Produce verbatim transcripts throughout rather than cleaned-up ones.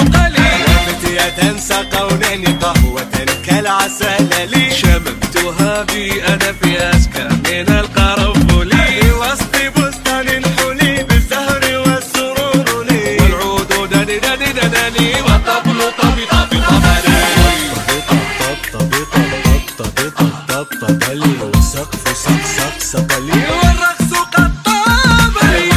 قليل وفتية سقونني قهوة كالعسل لي شممتها بي أنا في أسكى من القرنفل وسط بستان الحلي بالزهر والسرور لي والعود دني دني دني والطبل طبي طبي طبلي طبي طبي طبي طبي طبلي والسقف سق سق سقلي والرقص قد طابلي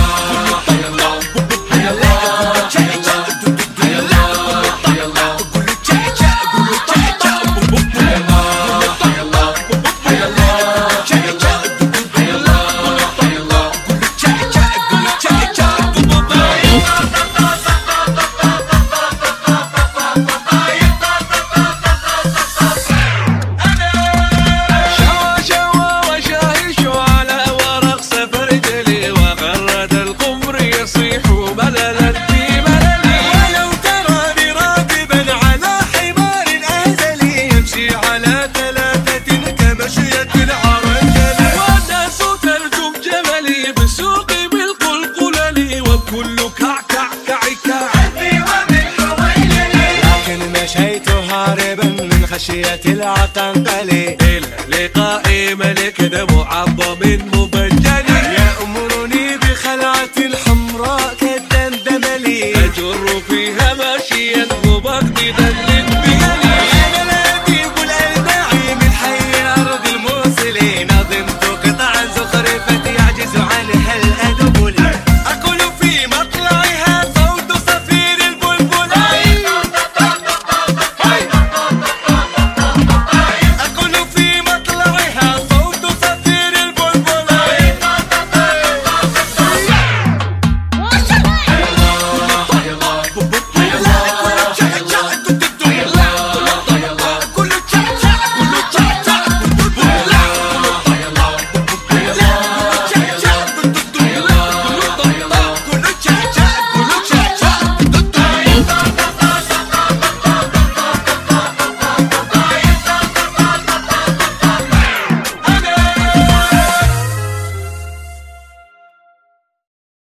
خشية العقنقل إلى لقاء ملك معظم مبجل يأمرني بخلعة حمراء كالدندمل أجر فيها ماشية